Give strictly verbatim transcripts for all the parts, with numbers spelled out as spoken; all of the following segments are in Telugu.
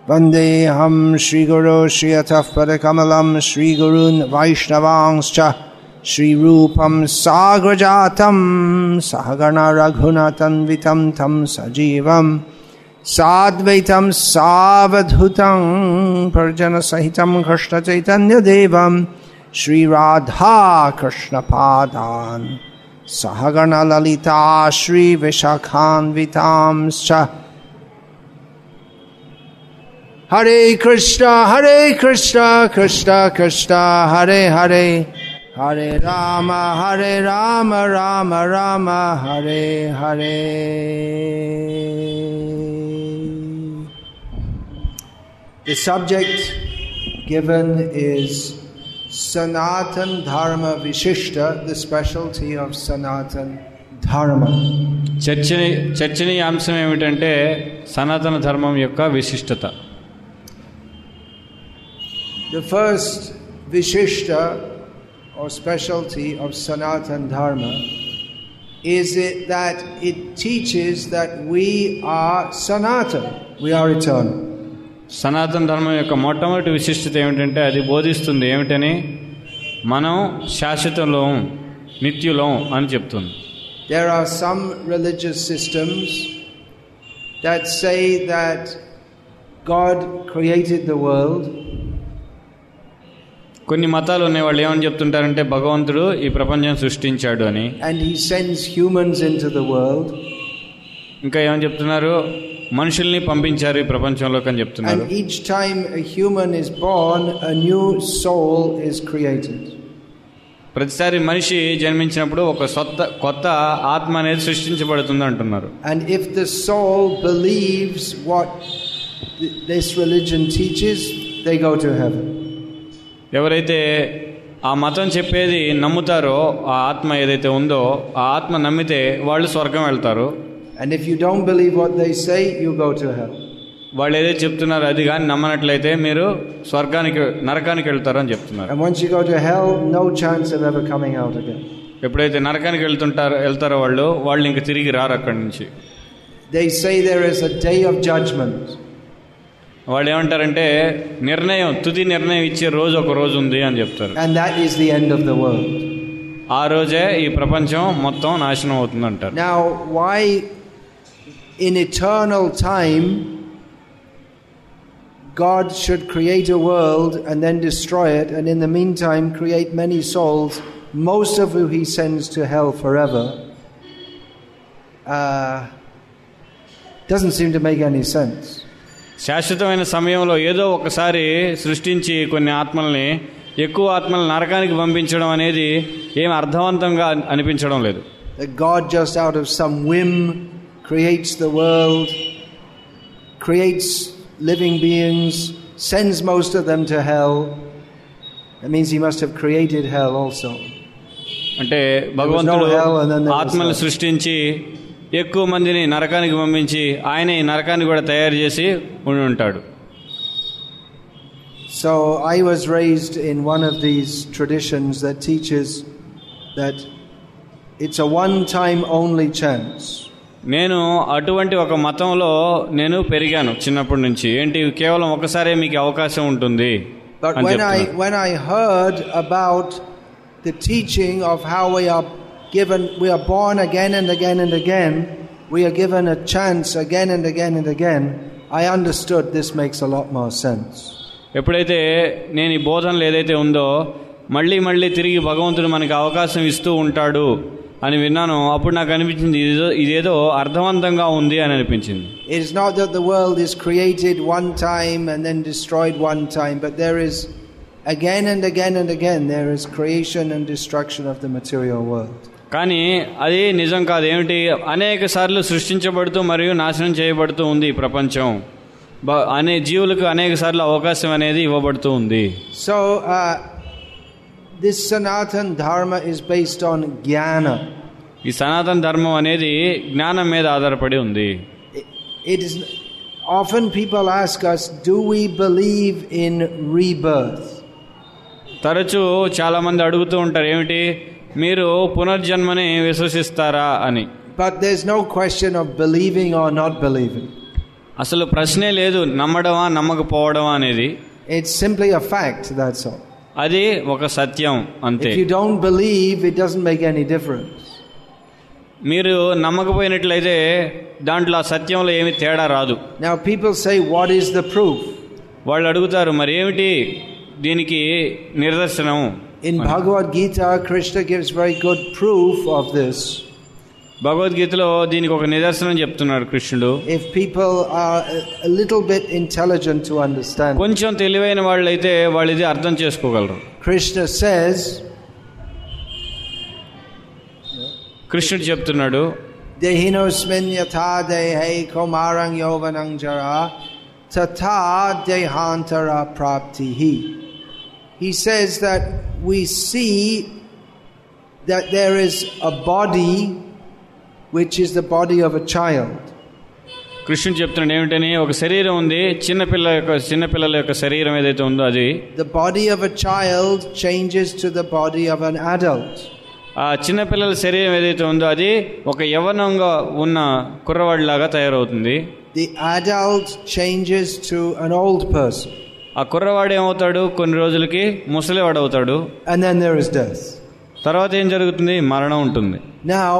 Vandeham Shri Guru Shri Ataf Padakamalam Shri Gurun Vaishnavangscha Shri Rupam Sagrajatam Sahagana Raghunatan Vitam Tam Sajivam Sadvaitam Savadhutam Parjana Sahitam Krishna Chaitanya Devam Shri Radha Krishna Padan Sahagana Lalita Shri Vishakhan Vitamscha Hare Krishna, Hare Krishna, Krishna Krishna, Hare Hare, Hare Rama, Hare Rama, Rama Rama, Hare Hare. The subject given is Sanatan Dharma Vishishta, the specialty of Sanatan Dharma. చర్చని చర్చనీయాంశం ఏమిటంటే సనాతన ధర్మం యొక్క విశిష్టత. The first Vishishta or specialty of Sanatan Dharma is it that it teaches that we are Sanatan, we are eternal. సనాతన ధర్మం యొక్క మొట్టమొదటి విశిష్టత ఏమిటంటే అది బోధిస్తుంది ఏమిటని మనం శాశ్వతంలో నిత్యులం అని చెప్తుంది. There are some religious systems that say that God created the world. కొన్ని మతాలు ఉన్నాయి, వాళ్ళు ఏమని చెప్తుంటారంటే భగవంతుడు ఈ ప్రపంచం సృష్టించాడు అని. And he sends humans into the world. ఇంకా ఏమని చెప్తున్నారు, మనుషుల్ని పంపించారు ఈ ప్రపంచంలోకి అని చెప్తున్నారు. And each time a human is born, a new soul is created. ప్రతిసారి మనిషి జన్మించినప్పుడు ఒక కొత్త కొత్త ఆత్మ అనేది సృష్టించబడుతుంది అంటున్నారు. And if the soul believes what this religion teaches, they go to heaven. ఎవరైతే ఆ మతం చెప్పేది నమ్ముతారో, ఆ ఆత్మ ఏదైతే ఉందో ఆ ఆత్మ నమ్మితే వాళ్ళు స్వర్గం వెళ్తారు. And if you don't believe what they say, you go to hell. వాళ్ళు ఏదైతే చెప్తున్నారో అది కానీ నమ్మనట్లయితే మీరు స్వర్గానికి నరకానికి వెళ్తారు అని చెప్తున్నారు. And once you go to hell, no chance of ever coming out again. ఎప్పుడైతే నరకానికి వెళ్తుంటారో వెళ్తారో వాళ్ళు వాళ్ళు ఇంక తిరిగి రారు అక్కడి నుంచి. They say there is a day of judgment. వాళ్ళు ఏమంటారంటే నిర్ణయం, తుది నిర్ణయం ఇచ్చే రోజు ఒక రోజు ఉంది అని చెప్తారు. And that is the end of the world. ఆ రోజే ఈ ప్రపంచం మొత్తం నాశనం అవుతుంది అంటారు. Now, why in eternal time God should create a world and then destroy it, and in the meantime create many souls, most of whom he sends to hell forever, uh, doesn't seem to make any sense. శాశ్వతమైన సమయంలో ఏదో ఒకసారి సృష్టించి కొన్ని ఆత్మల్ని, ఎక్కువ ఆత్మలను నరకానికి పంపించడం అనేది ఏం అర్థవంతంగా అనిపించడం లేదు. That God just out of some whim creates the world, creates living beings, sends most of them to hell. That means he must have created hell also. అంటే భగవంతుడు ఆత్మలను సృష్టించి ఎక్కువ మందిని నరకానికి పంపించి ఆయన ఈ నరకాన్ని కూడా తయారు చేసి ఉండి ఉంటాడు. So I was raised in one of these traditions that teaches that it's a one time only chance. నేను అటువంటి ఒక మతంలో నేను పెరిగాను చిన్నప్పటి నుంచి. ఏంటి, కేవలం ఒకసారే మీకు అవకాశం ఉంటుంది. But when I when I heard about the teaching of how we are given, we are born again and again and again, we are given a chance again and again and again, I understood this makes a lot more sense. ఎప్పుడైతే నేను ఈ బోధనలు ఏదైతే ఉందో మళ్ళీ మళ్ళీ తిరిగి భగవంతుడు మనకి అవకాశం ఇస్తూ ఉంటాడు అని విన్నాను, అప్పుడు నాకు అనిపించింది ఇదేదో ఇదేదో అర్థవంతంగా ఉంది అని అనిపించింది. It is not that the world is created one time and then destroyed one time, but there is again and again and again there is creation and destruction of the material world. కానీ అది నిజం కాదు. ఏమిటి, అనేక సార్లు సృష్టించబడుతూ మరియు నాశనం చేయబడుతూ ఉంది ఈ ప్రపంచం. అనే జీవులకు అనేక సార్లు అవకాశం అనేది ఇవ్వబడుతూ ఉంది. So uh, this Sanatan Dharma is based on jnana. ఈ సనాతన ధర్మం అనేది జ్ఞానం మీద ఆధారపడి ఉంది. It is often people ask us, do we believe in rebirth? తరచూ చాలా మంది అడుగుతూ ఉంటారు, ఏమిటి మీరు పునర్జన్మని విశ్వసిస్తారా అని. But there's no question of believing or not believing. అసలు ప్రశ్నే లేదు నమ్మడమా నమ్మకపోవడమా అనేది. It's simply a fact, that's all. అది ఒక సత్యం అంతే. If you don't believe, it doesn't make any difference. మీరు నమ్మకపోయినట్లయితే దాంట్లో ఆ సత్యంలో ఏమి తేడా రాదు. Now people say, what is the proof? వాళ్ళు అడుగుతారు, మరి ఏమిటి దీనికి నిదర్శనం? In Bhagavad Gita, Krishna gives very good proof of this. భగవద్గీతలో దీనికి ఒక నిదర్శనం చెప్తున్నాడు కృష్ణుడు. If people are a little bit intelligent to understand, కొంచెం తెలివైన వాళ్ళైతే వాళ్ళు ఇది అర్థం చేసుకోగలరు. Krishna says, కృష్ణుడు చెప్తున్నాడు, Dehinosmin yatha dehe komarang yovanang jara tata dehantara praptihi. He says that we see that there is a body which is the body of a child. కృష్ణుడు చెప్తున్నాడు ఏమిటని, ఒక శరీరం ఉంది, చిన్నపిల్ల యొక్క చిన్నపిల్లల యొక్క శరీరం ఏదైతే ఉందో అది. The body of a child changes to the body of an adult. ఆ చిన్నపిల్లల శరీరం ఏదైతే ఉందో అది ఒక యవ్వనంగా ఉన్న కుర్రవాడిలాగా తయారవుతుంది. The adult changes to an old person. ఆ కుర్రవాడు ఏమవుతాడు, కొన్ని రోజులకి ముసలివాడు అవుతాడు. And then there is death. తర్వాత ఏం జరుగుతుంది, మరణం ఉంటుంది. Now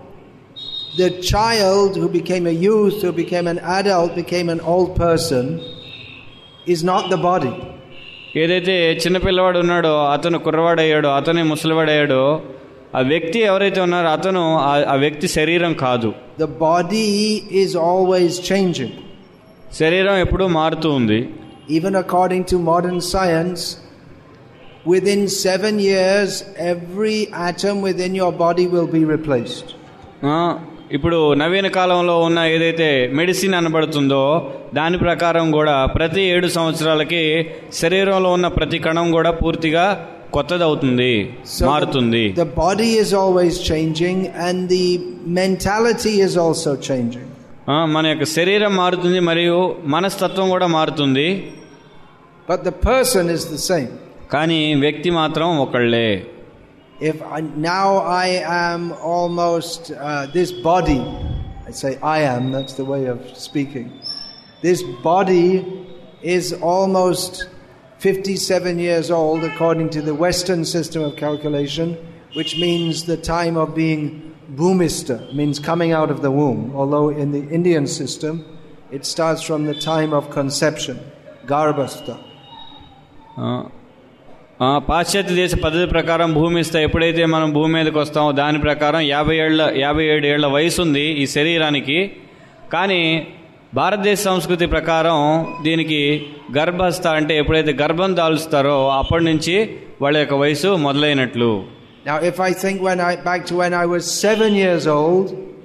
the child who became a youth, who became an adult, became an old person, is not the body. ఏదైతే చిన్నపిల్లవాడు ఉన్నాడో అతను కుర్రవాడయ్యాడో, అతనే ముసలివాడయ్యాడో, ఆ వ్యక్తి ఎవరైతే ఉన్నారో అతను ఆ వ్యక్తి శరీరం కాదు. The body is always changing. శరీరం ఎప్పుడూ మారుతూ ఉంది. Even according to modern science, within seven years every atom within your body will be replaced. ఇప్పుడు నవీన కాలంలో ఉన్న ఏదైతే మెడిసిన్ అనబడుతుందో దాని ప్రకారం కూడా ప్రతి ఏడు సంవత్సరాలకి శరీరంలో ఉన్న ప్రతి కణం కూడా పూర్తిగా కొత్తదవుతుంది, మారుతుంది. The body is always changing and the mentality is also changing. మన యొక్క శరీరం మారుతుంది మరియు మనస్తత్వం కూడా మారుతుంది. But the person is the same. కానీ వ్యక్తి మాత్రం ఒకళ్ళే. If I, now I am almost uh, this body, I say I am, that's the way of speaking. This body is almost fifty-seven years old according to the Western system of calculation, which means the time of being bhumista, means coming out of the womb. Although in the Indian system, it starts from the time of conception, garbhastha. పాశ్చాత్య దేశ పద్ధతి ప్రకారం భూమిస్తా ఎప్పుడైతే మనం భూమి మీదకి వస్తామో దాని ప్రకారం యాభై ఏళ్ళ యాభై ఏడు ఏళ్ల వయసు ఉంది ఈ శరీరానికి. కానీ భారతదేశ సంస్కృతి ప్రకారం దీనికి గర్భస్థ అంటే ఎప్పుడైతే గర్భం దాల్చుతారో అప్పటి నుంచి వాళ్ళ యొక్క వయసు మొదలైనట్లు. Now if I think when I back to when I was seven years old,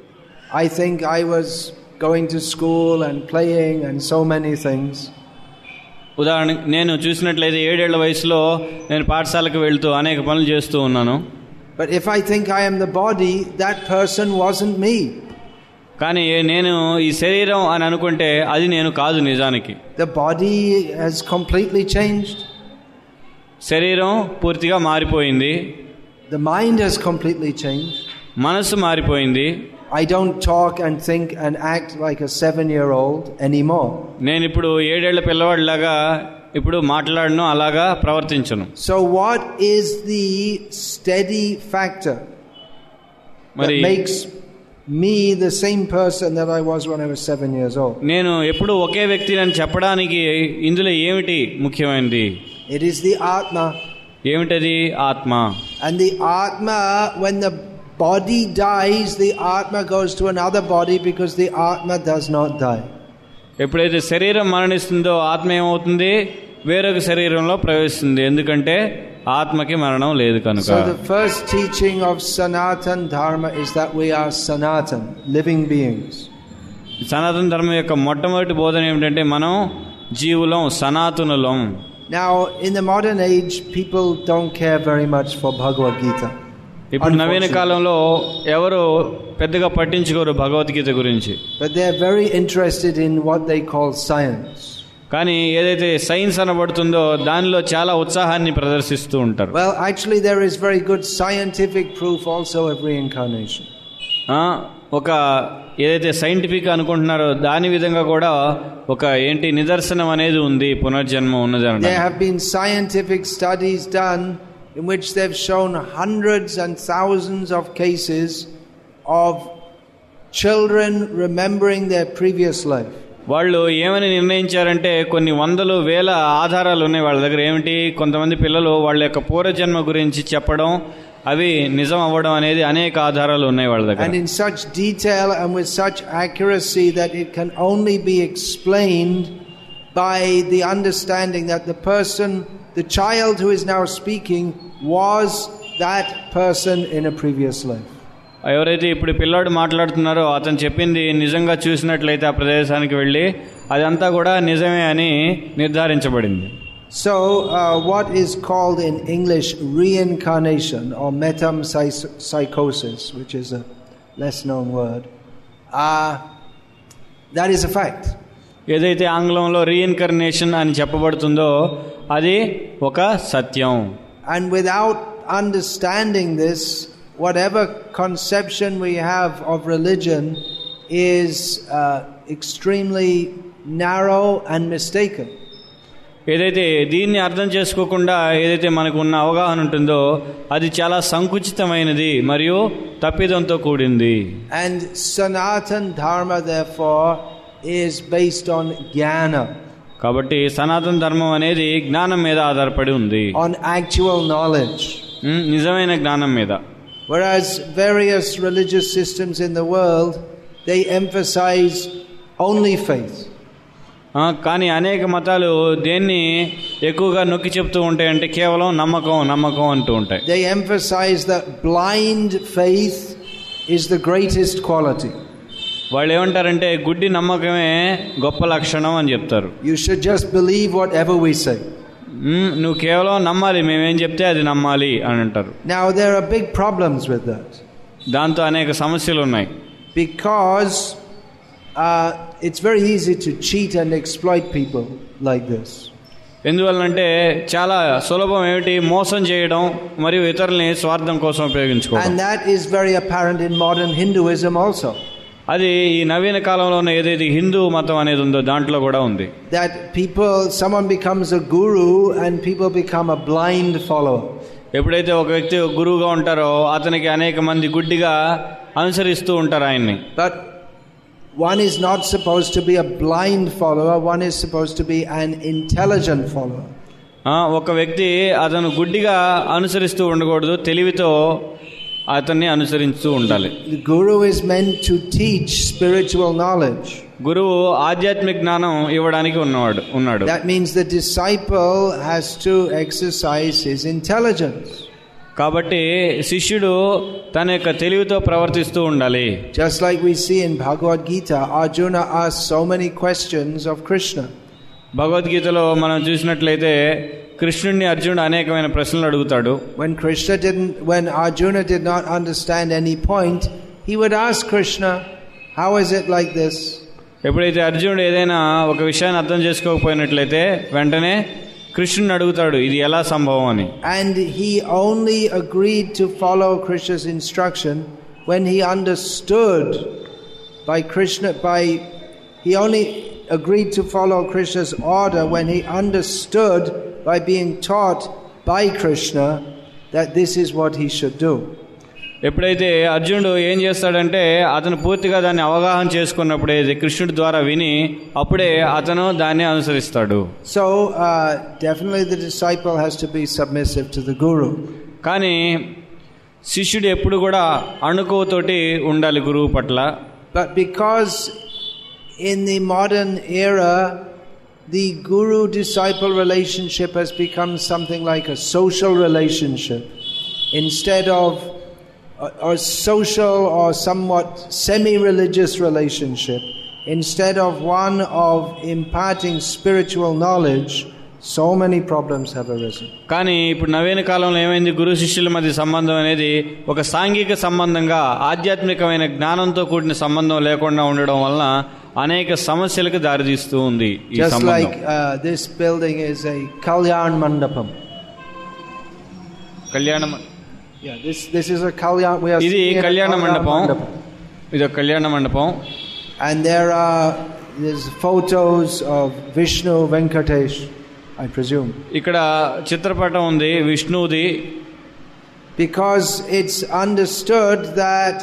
I think I was going to school and playing and so many things. ఉదాహరణ నేను చూసినట్లయితే ఏడేళ్ల వయసులో నేను పాఠశాలకు వెళ్తూ అనేక పనులు చేస్తూ ఉన్నాను. But if I think I am the body, that person wasn't me. కానీ నేను ఈ శరీరం అని అనుకుంటే అది నేను కాదు నిజానికి. The body has completely changed. శరీరం పూర్తిగా మారిపోయింది. The mind has completely changed. మనసు మారిపోయింది. I don't talk and think and act like a seven-year-old anymore. నేను ఇప్పుడు ఏడేళ్ల పిల్లవాడిలాగా ఇప్పుడు మాట్లాడను, అలాగా ప్రవర్తించను. So what is the steady factor that makes me the same person that I was when I was seven years old? నేను ఎప్పుడు ఒకే వ్యక్తిని అని చెప్పడానికి ఇందులో ఏమిటి ముఖ్యమైనది? It is the Atma. ఏమిటది? ఆత్మ. And the Atma, when the body dies, the Atma goes to another body because the Atma does not die. ఎప్పుడైతే శరీరం మరణిస్తుందో ఆత్మ ఏమవుతుంది? వేరొక శరీరంలో ప్రవేశిస్తుంది, ఎందుకంటే ఆత్మకి మరణం లేదు కనుక. So the first teaching of Sanatan Dharma is that we are Sanatan, living beings. సనాతన ధర్మం యొక్క మొట్టమొదటి బోధన ఏమిటంటే మనం జీవులం, సనాతనులం. Now in the modern age people don't care very much for Bhagavad Gita. ఇప్పుడు నవీన కాలంలో ఎవరు పెద్దగా పట్టించుకోరు భగవద్గీత గురించి. But they are very interested in what they call science. కానీ ఏదైతే సైన్స్ అనబడుతుందో దానిలో చాలా ఉత్సాహాన్ని ప్రదర్శిస్తూ ఉంటారు. Well, actually there is very good scientific proof also of reincarnation. ఒక ఏదైతే సైంటిఫిక్ అనుకుంటున్నారో దాని విధంగా కూడా ఒక ఏంటి నిదర్శనం అనేది ఉంది, పునర్జన్మ ఉన్నది అన్నమాట. There have been scientific studies done in which they've shown hundreds and thousands of cases of children remembering their previous life. వాళ్ళు ఏమని నిర్ణయించారంటే కొన్ని వందలు వేల ఆధారాలు ఉన్నాయి వాళ్ళ దగ్గర. ఏమిటి, కొంతమంది పిల్లలు వాళ్ళ యొక్క పూర్వజన్మ గురించి చెప్పడం, అవి నిజం అవ్వడం అనేది అనేక ఆధారాలు ఉన్నాయి వాళ్ళ దగ్గర. And in such detail and with such accuracy that it can only be explained by the understanding that the person, the child who is now speaking, was that person in a previous life. ఎవరైతే ఇప్పుడు పిల్లాడు మాట్లాడుతున్నారో అతను చెప్పింది నిజంగా చూసినట్లయితే ఆ ప్రదేశానికి వెళ్ళి అదంతా కూడా నిజమే అని నిర్ధారించబడింది. So uh, what is called in English reincarnation or metempsychosis, which is a less known word, uh, that is a fact. ఏదైతే ఆంగ్లంలో రీఇన్కర్నేషన్ అని చెప్పబడుతుందో అది ఒక సత్యం. And without understanding this, whatever conception we have of religion is uh, extremely narrow and mistaken. ఏదైతే దీన్ని అర్థం చేసుకోకుండా ఏదైతే మనకు ఉన్న అవగాహన ఉంటుందో అది చాలా సంకుచితమైనది మరియు తప్పిదంతో కూడింది. And Sanatan Dharma therefore is based on jnana. కాబట్టి సనాతన ధర్మం అనేది జ్ఞానం మీద ఆధారపడి ఉంది, on actual knowledge, నిజమైన జ్ఞానం మీద. Whereas various religious systems in the world, they emphasize only faith. కానీ అనేక మతాలు దేన్ని ఎక్కువగా నొక్కి చెప్తూ ఉంటాయి అంటే కేవలం నమ్మకం నమ్మకం అంటూ ఉంటాయి. They emphasize that blind faith is the greatest quality. వాళ్ళు ఏమంటారంటే గుడ్డి నమ్మకమే గొప్ప లక్షణం అని చెప్తారు. You should just believe whatever we say. నువ్వు కేవలం నమ్మాలి, మేమేం చెప్తే అది నమ్మాలి అని అంటారు. Now there are big problems with that. దాంతో అనేక సమస్యలు ఉన్నాయి. Because uh, it's very easy to cheat and exploit people like this. ఎందువల్లంటే చాలా సులభం ఏమిటి, మోసం చేయడం మరియు ఇతరుల్ని స్వార్థం కోసం ఉపయోగించుకోవడం. And that is very apparent in modern Hinduism also. అది ఈ నవీన కాలంలో ఉన్న ఏదైతే హిందూ మతం అనేది ఉందో దాంట్లో కూడా ఉంది. That people, someone becomes a guru and people become a blind follower. ఎప్పుడైతే ఒక వ్యక్తి గురువుగా ఉంటారో అతనికి అనేక మంది గుడ్డిగా అనుసరిస్తూ ఉంటారు ఆయన్ని. But one is not supposed to be a blind follower, one is supposed to be an intelligent follower. ఒక వ్యక్తి అతను గుడ్డిగా అనుసరిస్తూ ఉండకూడదు, తెలివితో అతన్ని అనుసరిస్తూ ఉండాలి. The guru is meant to teach spiritual knowledge. గురువు ఆధ్యాత్మిక జ్ఞానం ఇవ్వడానికి ఉన్నవాడు ఉన్నాడు. That means the disciple has to exercise his intelligence. కాబట్టి శిష్యుడు తన యొక్క తెలివితో ప్రవర్తిస్తూ ఉండాలి. Just like we see in Bhagavad Gita, Arjuna asked so many questions of Krishna. భగవద్గీతలో మనం చూసినట్లయితే కృష్ణుడిని అర్జునుడు అనేకమైన ప్రశ్నలు అడుగుతాడు. When Krishna didn't, when Arjuna did not understand any point, he would ask Krishna, how is it like this? ఎప్పుడైతే అర్జునుడు ఏదైనా ఒక విషయాన్ని అర్థం చేసుకోకపోయినట్లయితే వెంటనే కృష్ణుని అడుగుతాడు ఇది ఎలా సంభవం అని. And he only agreed to follow Krishna's instruction when he understood by Krishna, by he only agreed to follow Krishna's order when he understood by being taught by Krishna that this is what he should do. ఎప్పుడైతే అర్జునుడు ఏం చేస్తాడంటే అతను పూర్తిగా దాన్ని అవగాహన చేసుకున్నప్పుడే కృష్ణుడి ద్వారా విని అప్పుడే అతను దాన్ని అనుసరిస్తాడు. So uh, definitely the disciple has to be submissive to the guru. కానీ శిష్యుడు ఎప్పుడు కూడా అణుకువతోటి ఉండాలి గురువు పట్ల. But because in the modern era the guru-disciple relationship has become something like a social relationship instead of or social or somewhat semi-religious relationship, instead of one of imparting spiritual knowledge, so many problems have arisen. కానీ ఇప్పుడు నవీన కాలంలో ఏమైంది, గురు శిష్యుల మధ్య సంబంధం అనేది ఒక సాంఘిక సంబంధంగా ఆధ్యాత్మికమైన జ్ఞానంతో కూడిన సంబంధం లేకుండా ఉండడం వలన అనేక సమస్యలకు దారితీస్తూ ఉంది ఈ సంబంధం. Just like uh, this building is a Kalyan Mandapam. కళ్యాణ Yeah, this this is a Kalyan. We are ఇది కళ్యాణ మండపం. ఇది కళ్యాణ మండపం. And there are there's photos of Vishnu Venkatesh, I presume. ఇక్కడ చిత్రపటం ఉంది విష్ణుది. Because it's understood that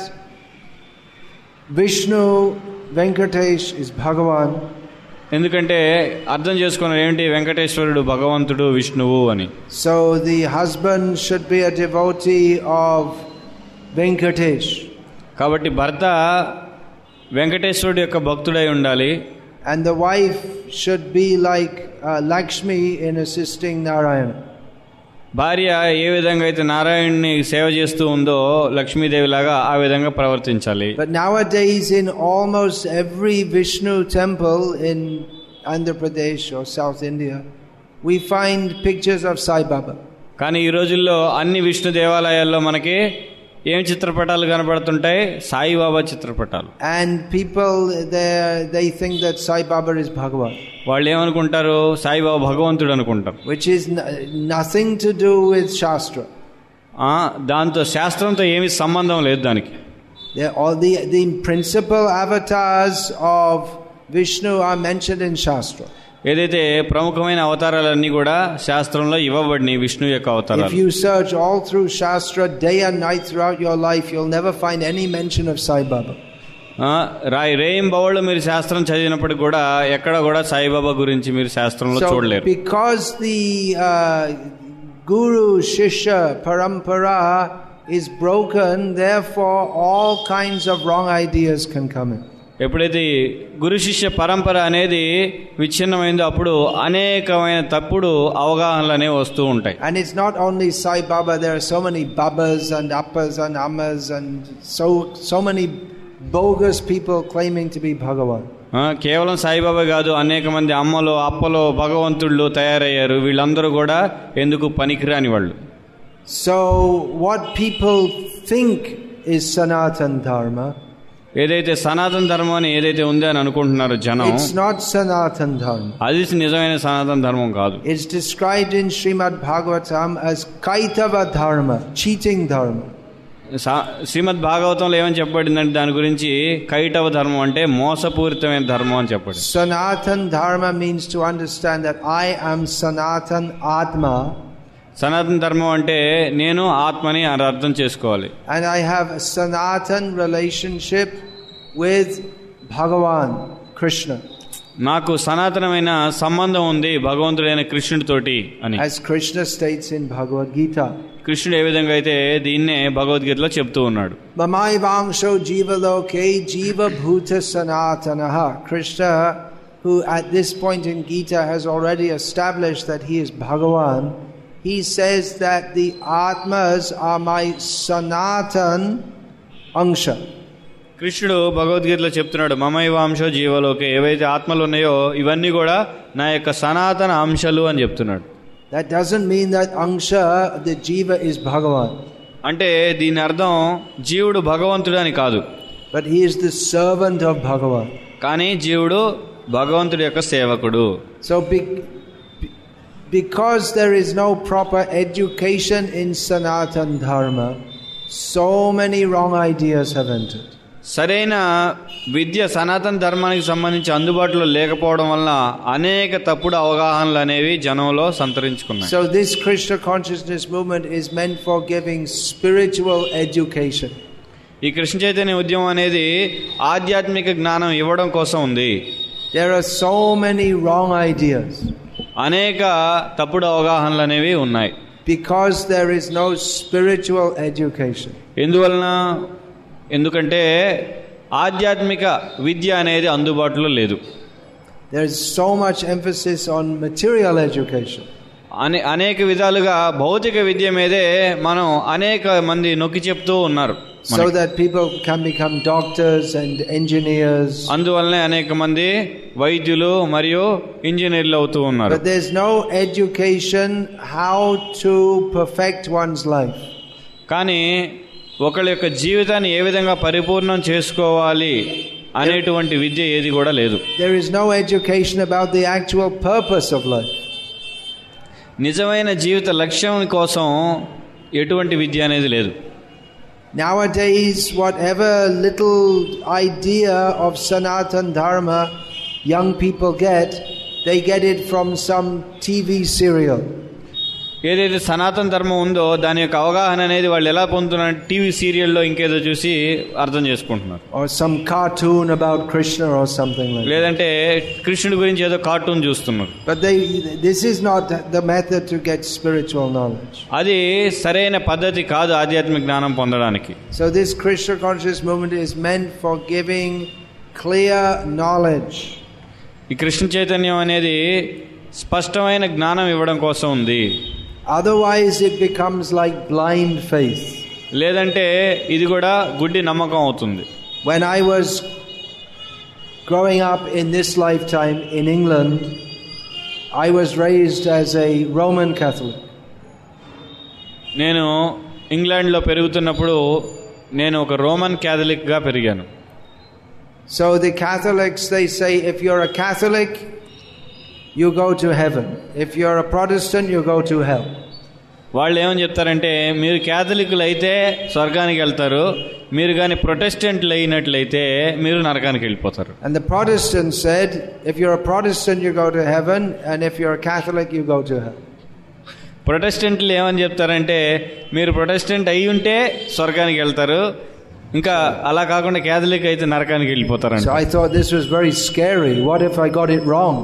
Vishnu Venkatesh is Bhagavan. ఎందుకంటే అర్థం చేసుకున్నారు ఏంటి, వెంకటేశ్వరుడు భగవంతుడు విష్ణువు అని. So the husband should be a devotee of Venkatesh. కాబట్టి భర్త వెంకటేశ్వరుడు యొక్క భక్తుడై ఉండాలి. And the wife should be like uh, Lakshmi in assisting Narayana. భార్య ఏ విధంగా అయితే నారాయణుని సేవ చేస్తూ ఉందో లక్ష్మీదేవి లాగా ఆ విధంగా ప్రవర్తించాలి. But nowadays in almost every Vishnu temple in Andhra Pradesh or South India, we find pictures of Sai Baba. కానీ ఈ రోజుల్లో అన్ని విష్ణు దేవాలయాల్లో మనకి ఏం చిత్రపటాలు కనబడుతుంటాయి, Saibaba చిత్రపటాలు. And people there they think that Sai Baba is Bhagavan. వాళ్ళు ఏమనుకుంటారు, సాయిబాబా భగవంతుడు అనుకుంటారు. Which is nothing to do with Shastra. దాంతో శాస్త్రంతో ఏమీ సంబంధం లేదు దానికి. All the the principal avatars of Vishnu are mentioned in Shastra. ఏదైతే ప్రముఖమైన అవతారాలన్నీ కూడా శాస్త్రంలో ఇవ్వబడినాయి విష్ణు యొక్క అవతారాలు. If you search all through Shastra day and night throughout your life, you'll never find any mention of Sai Baba. రాయి రేయం బవళ్ళు మీరు శాస్త్రం చదివినప్పుడు కూడా ఎక్కడ కూడా సాయిబాబా గురించి మీరు శాస్త్రంలో చూడలేరు. Because the uh, guru shishya parampara is broken, therefore all kinds of wrong ideas can come in. ఎప్పుడైతే గురు శిష్య పరంపర అనేది విచ్ఛిన్నమైందో అప్పుడు అనేకమైన తప్పుడు అవగాహనలు అనేవి వస్తూ ఉంటాయి. And it's not only Sai Baba, there are so many babas and appas and ammas and so so many bogus people claiming to be Bhagavan. కేవలం సాయిబాబా కాదు, అనేక మంది అమ్మలు అప్పలు భగవంతుళ్ళు తయారయ్యారు. వీళ్ళందరూ కూడా ఎందుకు పనికిరాని వాళ్ళు. So what people think is Sanatan Dharma, ఏదైతే సనాతన ధర్మం అని ఏదైతే ఉంది అని అనుకుంటున్నారో జనం, it's not Sanatan Dharma. అది నిజమైన సనాతన ధర్మం కాదు. It's described in Srimad Bhagavatam as Kaitava Dharma, cheating dharma. శ్రీమద్ భాగవతంలో ఏమని చెప్పబడిందంటే దాని గురించి కైటవ ధర్మం అంటే మోసపూరితమైన ధర్మం అని చెప్పబడింది. Sanatan Dharma means to understand that I am Sanatan Atma. సనాతన ధర్మం అంటే నేను ఆత్మని అని అర్థం చేసుకోవాలి. And I have a Sanatan relationship with Bhagavan Krishna. నాకు సనాతనమైన సంబంధం ఉంది భగవంతుడైన కృష్ణుడితోటి అని. As Krishna states in Bhagavad Gita. కృష్ణుడు ఏ విధంగా అయితే దీన్నే భగవద్గీతలో చెప్తూ ఉన్నాడు. Mamaivangsho jiva loke jiva bhuta sanatanaha. Krishna, who at this point in Gita has already established that he is Bhagavan, he says that the Atmas are my Sanatan Angsha. కృష్ణుడు భగవద్గీతలో చెప్తున్నాడు, మమైవాంశో జీవలోకే, ఏవైతే ఆత్మలు ఉన్నాయో ఇవన్నీ కూడా నా యొక్క సనాతన అంశాలు అని చెప్తున్నాడు. That doesn't mean that Angsha, the Jiva, is Bhagavan. అంటే దీని అర్థం జీవుడు భగవంతుడు అని కాదు. But he is the servant of Bhagavan. కానీ జీవుడు భగవంతుడి యొక్క సేవకుడు. So be- because there is no proper education in Sanatan Dharma, so many wrong ideas have entered. సరైన విద్య సనాతన ధర్మానికి సంబంధించి అందుబాటులో లేకపోవడం వల్ల అనేక తప్పుడు అవగాహనలు అనేవి జనంలో సంతరించుకున్నాయి. So this Krishna consciousness movement is meant for giving spiritual education. ఈ కృష్ణ చైతన్య ఉద్యమం అనేది ఆధ్యాత్మిక జ్ఞానం ఇవ్వడం కోసం ఉంది. There are so many wrong ideas. అనేక తప్పుడు అవగాహనలు అనేవి ఉన్నాయి. Because there is no spiritual education. ఎందువలన? ఎందుకంటే ఆధ్యాత్మిక విద్య అనేది అందుబాటులో లేదు. There is so much emphasis on material education. అనే అనేక విధాలుగా భౌతిక విద్య మీదే మనం అనేక మంది నొక్కి చెప్తూ ఉన్నారు. So that people can become doctors and engineers. అందువల్లనే అనేక మంది వైద్యులు మరియు ఇంజనీర్లు అవుతూ ఉన్నారు. But there's no education how to perfect one's life. కానీ ఒకళ్ళ యొక్క జీవితాన్ని ఏ విధంగా పరిపూర్ణం చేసుకోవాలి అనేటువంటి విద్య ఏది కూడా లేదు. There is no education about the actual purpose of life. నిజమైన జీవిత లక్ష్యం కోసం ఎటువంటి విద్య అనేది లేదు. Nowadays, whatever little idea of Sanatan Dharma young people get, they get it from some T V serial. ఏదైతే సనాతన ధర్మం ఉందో దాని యొక్క అవగాహన అనేది వాళ్ళు ఎలా పొందుతున్నారు, టీవీ సీరియల్లో ఇంకేదో చూసి అర్థం చేసుకుంటున్నారు. Or some cartoon about Krishna or something like that. లేదంటే కృష్ణుడి గురించి ఏదో కార్టూన్ చూస్తున్నారు. But they, this is not the method to get spiritual knowledge. అది సరైన పద్ధతి కాదు ఆధ్యాత్మిక జ్ఞానం పొందడానికి. So this Krishna conscious movement is meant for giving clear knowledge. ఈ కృష్ణ చైతన్యం అనేది స్పష్టమైన జ్ఞానం ఇవ్వడం కోసం ఉంది. Otherwise it becomes like blind faith. లేదంటే ఇది కూడా గుడ్డి నమ్మకం అవుతుంది. When I was growing up in this lifetime in England, I was raised as a Roman Catholic. నేను ఇంగ్లాండ్లో పెరుగుతున్నప్పుడు నేను ఒక రోమన్ క్యాథలిక్గా పెరిగాను. So the Catholics, they say if you're a Catholic you go to heaven, if you're a Protestant you go to hell. వాళ్ళు ఏమని చెప్తారంటే మీరు క్యాథలికులు అయితే స్వర్గానికి వెళ్తారు, మీరు కానీ ప్రొటెస్టెంట్లు అయినట్లయితే మీరు నరకానికి వెళ్ళిపోతారు. And the Protestant said if you're a Protestant you go to heaven and if you're a Catholic you go to hell. ప్రొటెస్టెంట్లు ఏమని చెప్తారంటే మీరు ప్రొటెస్టెంట్ అయి ఉంటే స్వర్గానికి వెళ్తారు, ఇంకా అలా కాకుండా క్యాథలిక్ అయితే నరకానికి వెళ్ళిపోతారంట. So I thought this was very scary. What if I got it wrong?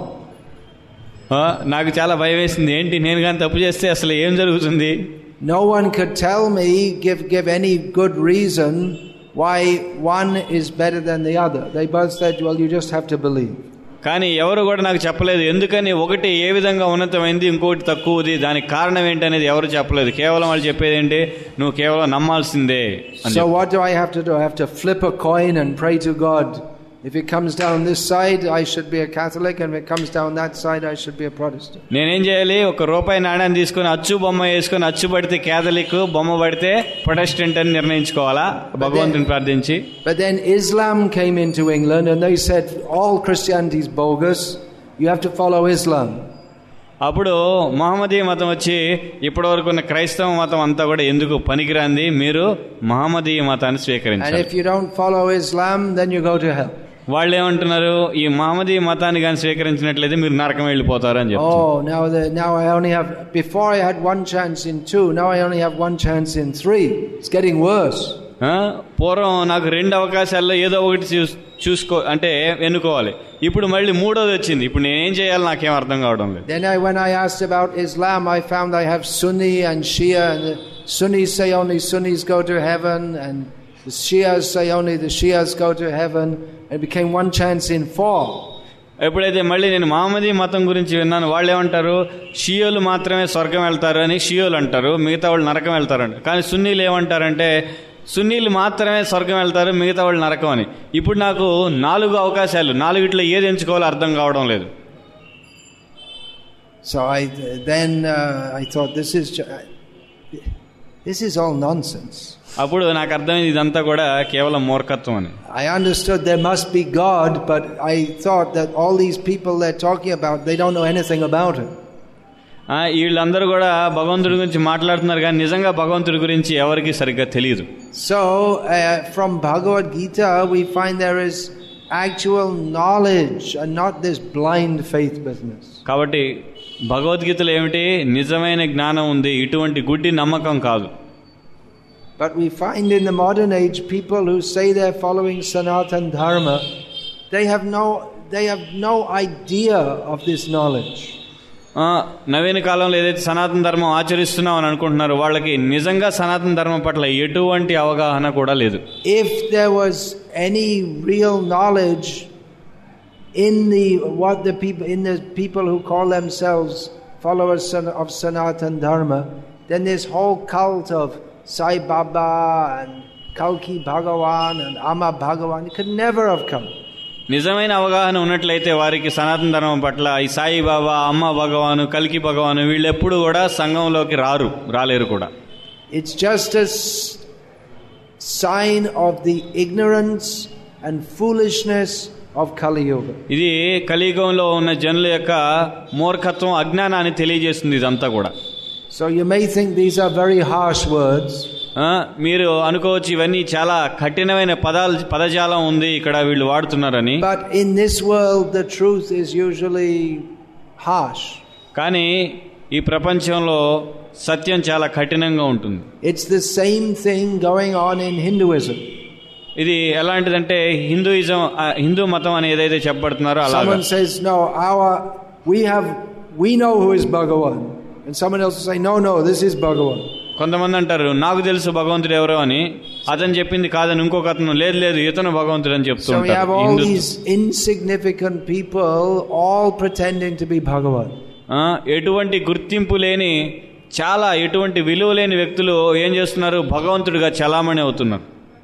నాకు చాలా భయం వేసింది, ఏంటి నేను కానీ తప్పు చేస్తే అసలు ఏం జరుగుతుంది. No one could tell me, give give any good reason why one is better than the other. They both said, well, you just have to believe. కానీ ఎవరు కూడా నాకు చెప్పలేదు ఎందుకని ఒకటి ఏ విధంగా ఉన్నతమైంది ఇంకోటి తక్కువది, దానికి కారణం ఏంటనేది ఎవరు చెప్పలేదు. కేవలం వాళ్ళు చెప్పేది ఏంటి, నువ్వు కేవలం నమ్మాల్సిందే. So what do I have to do? I have to flip a coin and pray to God. If it comes down this side, I should be a Catholic, and if it comes down that side, I should be a Protestant. నేనేం చేయాలి, ఒక రూపాయి నాణ్యాన్ని తీసుకొని అచ్చు బొమ్మ వేసుకొని అచ్చు పడితే క్యాథలిక్, బొమ్మ పడితే ప్రొటెస్టెంట్ అని నిర్ణయించుకోవాలా భగవంతుని ప్రార్థించి. But then Islam came into England and they said all Christianity is bogus, you have to follow Islam. అప్పుడు మహమ్మదీయ మతం వచ్చి ఇప్పటి వరకు ఉన్న క్రైస్తవ మతం అంతా కూడా ఎందుకు పనికిరాంది, మీరు మహమ్మదీయ మతాన్ని స్వీకరించాలి. And if you don't follow Islam, then you go to hell. వాళ్ళు ఏమంటున్నారు, ఈ మహమ్మదీయ మతాన్ని కానీ స్వీకరించినట్లయితే మీరు నరకం వెళ్ళిపోతారు అని చెప్తారు. Oh, now the now I only have before I had one chance in two, now I only have one chance in three. It's getting worse. పూర్వం నాకు రెండు అవకాశాల్లో ఏదో ఒకటి చూసుకో అంటే ఎన్నుకోవాలి, ఇప్పుడు మళ్ళీ మూడోది వచ్చింది, ఇప్పుడు నేనేం చేయాలి నాకేం అర్థం కావడం లేదు. Then I when I asked about Islam, I found I have Sunni and Shia, and the Sunnis say only Sunnis go to heaven and the Shias say only the Shias go to heaven. It became one chance in four. ఎప్పుడైతే మళ్ళీ నేను మహమ్మదీ మతం గురించి విన్నాను, వాళ్ళు ఏమంటారు షియోలు మాత్రమే స్వర్గం వెళ్తారు అని షియోలు అంటారు, మిగతా వాళ్ళు నరకం వెళ్తారంట. కానీ సున్నీలు ఏమంటారంటే సున్నీలు మాత్రమే స్వర్గం వెళ్తారు, మిగతా వాళ్ళు నరకం అని. ఇప్పుడు నాకు నాలుగు అవకాశాలు, నాలుగిట్లో ఏది ఎంచుకోవాలో అర్థం కావడం లేదు. So I then uh, I thought this is this is all nonsense. అప్పుడు నాకు అర్థమైంది ఇదంతా కూడా కేవలం మూర్ఖత్వం అని. I understood there must be God, but I thought that all these people they're talking about, they don't know anything about it. వీళ్ళందరూ కూడా భగవంతుడి గురించి మాట్లాడుతున్నారు కానీ నిజంగా భగవంతుడి గురించి ఎవరికి సరిగ్గా తెలియదు. So uh, from Bhagavad Gita we find there is actual knowledge and not this blind faith business. కాబట్టి భగవద్గీతలో ఏమిటి, నిజమైన జ్ఞానం ఉంది, ఇటువంటి గుడ్డి నమ్మకం కాదు. But we find in the modern age people who say they're following Sanatan Dharma, they have no they have no idea of this knowledge. నవీన కాలంలో ఏదైతే సనాతన ధర్మం ఆచరిస్తున్నాం అని అనుకుంటున్నారు, వాళ్ళకి నిజంగా సనాతన ధర్మం పట్ల ఎటువంటి అవగాహన కూడా లేదు. If there was any real knowledge in the what the people in the people who call themselves followers of Sanatan Dharma, then this whole cult of Sai Baba and Kalki Bhagavan and Amma Bhagavan, it could never have come. నిజమైన అవగాహన ఉన్నట్లయితే వారికి సనాతన ధర్మం పట్ల ఈ సాయిబాబా, అమ్మ భగవాను, కల్కి భగవాను వీళ్ళు ఎప్పుడు కూడా సంఘంలోకి రారు, రాలేరు కూడా. It's just a sign of the ignorance and foolishness of Kali Yuga. ఇది కలియుగంలో ఉన్న జనుల యొక్క మూర్ఖత్వం, అజ్ఞానాన్ని తెలియజేస్తుంది ఇదంతా కూడా. So you may think these are very harsh words. మీరు అనుకోవచ్చు ఇవన్నీ చాలా కఠినమైన పదాలు పదజాలం ఉంది ఇక్కడ వీళ్ళు వాడుతున్నారని. But in this world the truth is usually harsh. కానీ ఈ ప్రపంచంలో సత్యం చాలా కఠినంగా ఉంటుంది. It's the same thing going on in Hinduism. ఇది ఎలాంటిదంటే హిందూయిజం హిందూ మతం అని ఏదైతే చెప్పబడుతున్నారో అలాగా. Someone says no, our we have we know who is Bhagavan, and someone else will say no no this is Bhagavan. కొంతమంది అంటారు నాకు తెలుసు భగవంతుడు ఎవరో అని, అతను చెప్పింది కాదని ఇంకొక అతను లేదు లేదు ఇతను భగవంతుడు అని చెప్తూ ఉంటారు. So we have all these insignificant people all pretending to be Bhagavan. ఎటువంటి గుర్తింపు లేని చాలా ఎటువంటి విలువ లేని వ్యక్తులు ఏం చేస్తున్నారు, భగవంతుడిగా చలామణి అవుతున్నారు.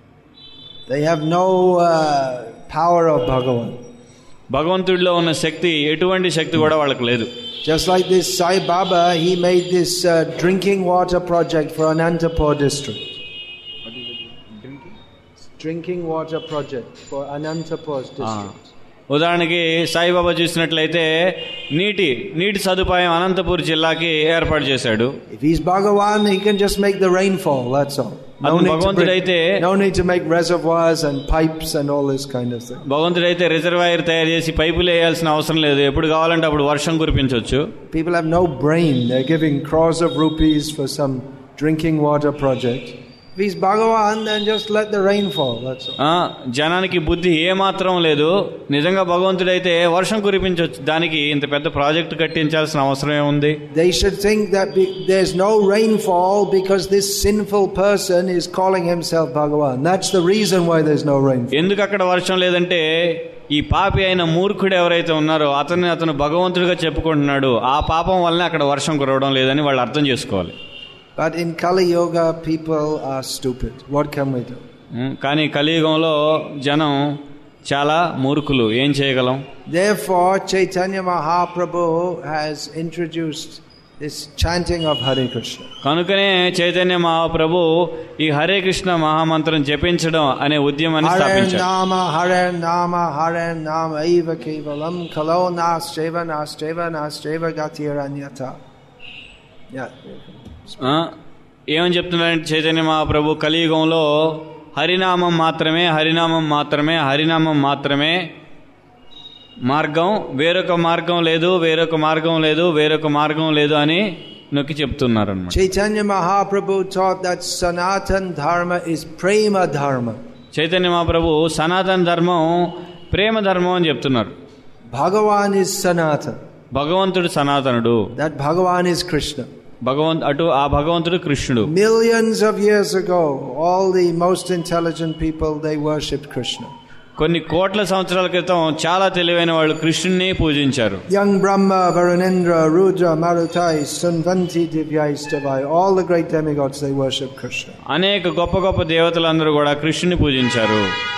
They have no uh, power of Bhagavan. భగవంతుడిలో ఉన్న శక్తి ఎటువంటి శక్తి కూడా వాళ్ళకి లేదు. Just like this Sai Baba, he made this uh, drinking water project for Anantapur district. What is it? Drinking? Drinking water project for Anantapur district. ఉదాహరణకి సాయిబాబా చూసినట్లయితే నీటి నీటి సదుపాయం అనంతపూర్ జిల్లాకి ఏర్పాటు చేశాడు. If he's Bhagavan, he can just make the rainfall, that's all. No need, bring, no need to make reservoirs and pipes and all this kind of thing. భగవంతుడైతే రిజర్వాయర్ తయారు చేసి పైపులు వేయాల్సిన అవసరం లేదు, ఎప్పుడు కావాలంటే అప్పుడు వర్షం కురిపించవచ్చు. People have no brain, they're giving crores of rupees for some drinking water project. If he's Bhagavan, then just let the rain fall, that's all. జనానికి బుద్ధి ఏమాత్రం లేదు. నిజంగా భగవంతుడైతే వర్షం కురిపించవచ్చు, దానికి ఇంత పెద్ద ప్రాజెక్ట్ కట్టించాల్సిన అవసరం ఏముంది? They should think that be, there's no rainfall because this sinful person is calling himself Bhagavan. That's the reason why there's no rainfall. ఎందుకు అక్కడ వర్షం లేదంటే ఈ పాపి అయిన మూర్ఖుడు ఎవరైతే ఉన్నారో అతన్ని అతను భగవంతుడిగా చెప్పుకుంటున్నాడు, ఆ పాపం వల్లనే అక్కడ వర్షం కురవడం లేదని వాళ్ళు అర్థం చేసుకోవాలి. But in Kali Yuga people are stupid. What can we do? కానీ కలియుగంలో జనం చాలా మూర్ఖులు, ఏం చేయగలం? Therefore Chaitanya Mahaprabhu has introduced this chanting of Hare Krishna. కనుకనే చైతన్య మహాప్రభు ఈ హరే కృష్ణ మహామంత్రం జపించడం అనే ఉద్యమాన్ని స్థాపించారు. హరే నామ హరే నామ హరే నామ ఐవ కేవలం కలో నాశ్చైవ నాశ్చైవ నాశ్చైవ గతిరన్యత. ఏమని చెప్తున్నారంటే చైతన్య మహాప్రభు కలియుగంలో హరినామం మాత్రమే హరినామం మాత్రమే హరినామం మాత్రమే మార్గం, వేరొక మార్గం లేదు వేరొక మార్గం లేదు వేరొక మార్గం లేదు అని నొక్కి చెప్తున్నారు అన్నమాట. Chaitanya Mahaprabhu taught that Sanatan Dharma is Prema Dharma. Chaitanya Mahaprabhu సనాతన ధర్మం ప్రేమ ధర్మం అని చెప్తున్నారు. Bhagavan is Sanatan. భగవంతుడు సనాతనుడు. That Bhagavan is Krishna. Bhagavanth అటు ఆ భగవంతుడు కృష్ణుడు. Millions of years ago all the most intelligent people they worshipped Krishna. కొన్ని కోట్ల సంవత్సరాల క్రితం చాలా తెలివైన వాళ్ళు కృష్ణుని పూజించారు. Young Brahma, Varunendra, Rudra, Marutai, Sunvanti, Divyaistavai, all the great demigods they worship Krishna. అనేక గొప్ప గొప్ప దేవతలందరూ కూడా కృష్ణుని పూజించారు.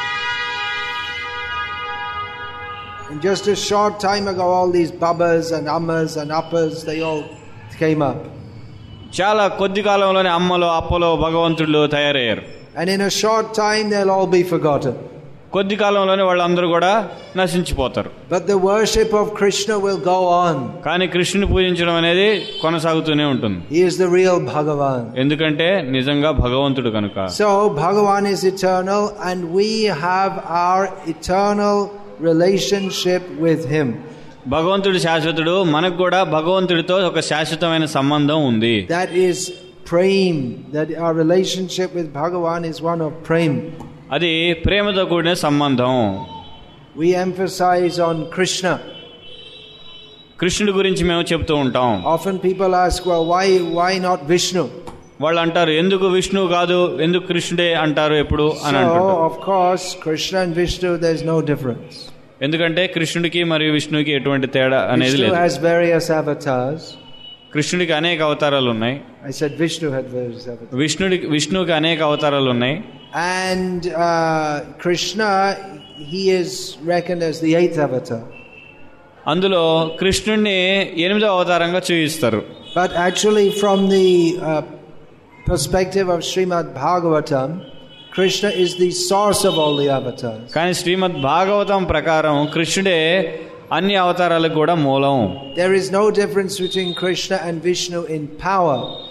And just a short time ago all these babas and ammas and appas they all came up. చాలా కొద్ది కాలంలోనే అమ్మలో అప్పలో భగవంతుళ్ళు తయారయ్యారు. And in a short time they'll all be forgotten. కొద్ది కాలంలోనే వాళ్ళందరూ కూడా నశించిపోతారు. But the worship of Krishna will go on. కానీ కృష్ణుని పూజించడం అనేది కొనసాగుతూనే ఉంటుంది. He is the real Bhagavan. ఎందుకంటే నిజంగా భగవంతుడు కనుక. So Bhagavan is eternal and we have our eternal relationship with him. భగవంతుడు శాశ్వతుడు, మనకు కూడా భగవంతుడితో ఒక శాశ్వతమైన సంబంధం ఉంది. That is prem. That our relationship with Bhagavan is one of prem. అది ప్రేమతో కూడిన సంబంధం. We emphasize on Krishna. కృష్ణుడి గురించి మేము చెప్తూ ఉంటాం. Often people ask, well, why why not Vishnu? వాళ్ళు అంటారు ఎందుకు విష్ణు కాదు ఎందుకు కృష్ణుడే అంటారు ఎప్పుడు అని అంటారు. So of course Krishna and Vishnu there is no difference. ఎందుకంటే కృష్ణుడికి మరియు విష్ణువుకి ఎటువంటి తేడా అనేది లేదు. Vishnu has various avatars. కృష్ణుడికి అనేక అవతారాలు ఉన్నాయి. I said Vishnu had various avatars. విష్ణుడికి విష్ణువుకి అనేక అవతారాలు ఉన్నాయి. And uh, Krishna, he is reckoned as the eighth avatar. అందులో కృష్ణుడిని ఎనిమిదవ అవతారంగా చూపిస్తారు. But actually from the uh, perspective of Srimad Bhagavatam, Krishna is the source of all the avatars. కానీ శ్రీమద్ భాగవతం ప్రకారం కృష్ణుడే అన్ని అవతారాలకు కూడా మూలం. There is no difference between Krishna and Vishnu in power.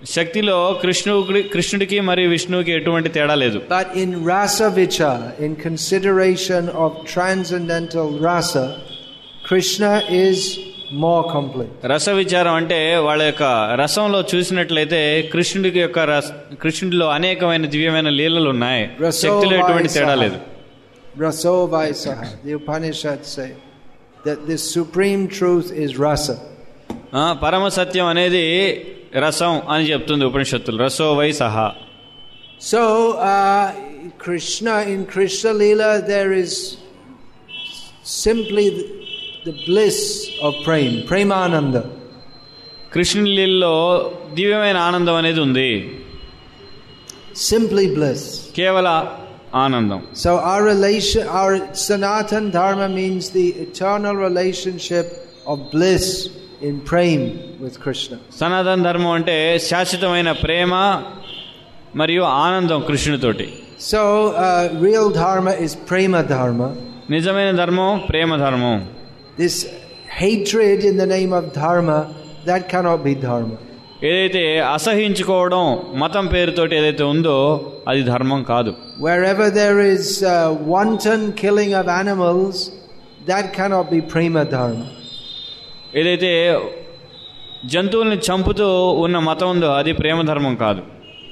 శక్తిలో కృష్ణుడి కృష్ణుడికి మరియు విష్ణువుకి ఎటువంటి తేడా లేదు. But in rasa vichar, in consideration of transcendental rasa, Krishna is more complete. రస విచారం అంటే వాళ్ళ యొక్క రసంలో చూసినట్లయితే కృష్ణుడికి యొక్క రస కృష్ణుడిలో అనేకమైన దివ్యమైన లీలలు ఉన్నాయి. శక్తిలో ఎటువంటి తేడా లేదు. Raso Vaisaha. The Upanishads say that this supreme truth is rasa. పరమ సత్యం అనేది రసం అని చెప్తుంది ఉపనిషత్తులు. రసో వై సహా. So uh, Krishna, in Krishna Leela there is simply the, the bliss of prema, premananda. కృష్ణుని లీలలో దివ్యమైన ఆనందం అనేది ఉంది. Simply bliss. కేవల ఆనందం. So our relation, our Sanatan Dharma means the eternal relationship of bliss in prema with Krishna. సనాతన ధర్మం అంటే శాశ్వతమైన ప్రేమ మరియు ఆనందం కృష్ణుడితోటి. So uh, real dharma is prema dharma. నిజమైన ధర్మం ప్రేమ ధర్మం. This hatred in the name of dharma, that cannot be dharma. ఏదైతే అసహించుకోవడం మతం పేరుతోటి ఏదైతే ఉందో అది ధర్మం కాదు. Wherever there is uh, wanton killing of animals, that cannot be prema dharma. ఏదైతే జంతువుల్ని చంపుతూ ఉన్న మతం ఉందో అది ప్రేమ ధర్మం కాదు.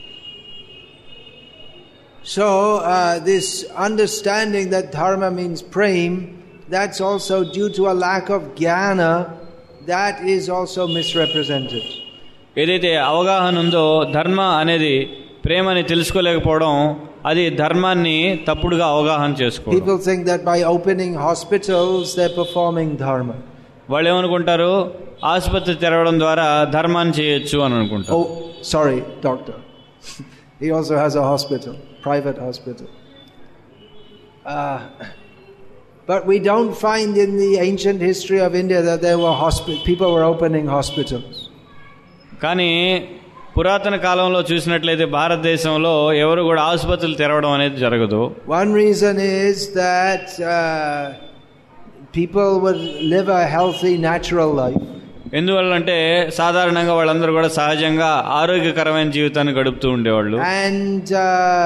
So uh, this understanding that dharma means prem, that's also due to a lack of jnana, that is also misrepresented. ఏదైతే అవగాహన ఉందో ధర్మ అనేది ప్రేమని తెలుసుకోలేకపోవడం అది ధర్మాన్ని తప్పుడుగా అవగాహన చేసుకోవడం. People think that by opening hospitals they're performing dharma. వాళ్ళు ఏమనుకుంటారు, ఆసుపత్రి తెరవడం ద్వారా ధర్మాన్ని చేయొచ్చు అని అనుకుంటారు. Oh, sorry, doctor. He also has a hospital, private hospital. Uh, but we don't find in the ancient history of India that there were hospitals, people were opening hospitals. కానీ పురాతన కాలంలో చూసినట్లయితే భారతదేశంలో ఎవరు కూడా ఆసుపత్రులు తెరవడం అనేది జరగదు. One reason is that uh, people would live a healthy natural life. ఎందువల్లంటే సాధారణంగా వాళ్ళందరూ కూడా సహజంగా ఆరోగ్యకరమైన జీవితాన్ని గడుపుతూ ఉండేవాళ్ళు. And uh,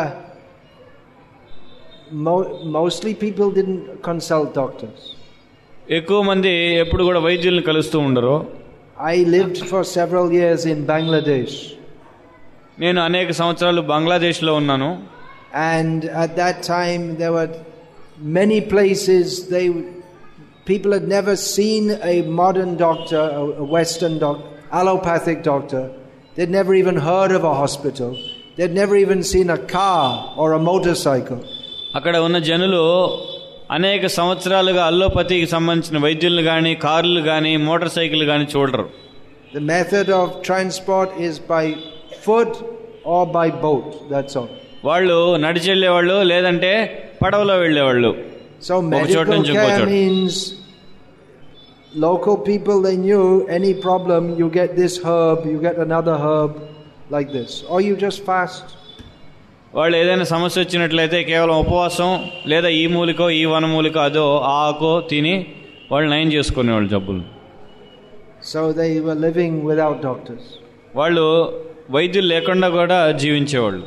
mo- mostly people didn't consult doctors. ఎక్కువ మంది ఎప్పుడు కూడా వైద్యుల్ని కలుస్తూ ఉండరు. I lived for several years in Bangladesh. నేను అనేక సంవత్సరాలు బంగ్లాదేశ్లో ఉన్నాను. And at that time there were many places they people had never seen a modern doctor, a Western doctor, allopathic doctor. They'd never even heard of a hospital. They'd never even seen a car or a motorcycle. అక్కడ ఉన్న జనులు అనేక సంవత్సరాలుగా అల్లోపతికి సంబంధించిన వైద్యులు కానీ కార్లు కానీ మోటార్ సైకిల్ కానీ చూడరు. The method of transport is by foot or by boat. That's all. వాళ్ళు నడిచి వెళ్ళేవాళ్ళు లేదంటే పడవలో వెళ్ళేవాళ్ళు. So medical care means local people, they knew any problem, you get this herb, you get another herb like this, or you just fast. వాళ్ళు ఏదైనా సమస్య వచ్చినట్లయితే కేవలం ఉపవాసం లేదా ఈ మూలికో ఈ వనమూలికో అదో ఆకో తిని వాళ్ళు నయం చేసుకునేవాళ్ళు జబ్బులు. So they were living without doctors. వాళ్ళు వైద్యులు లేకుండా కూడా జీవించేవాళ్ళు.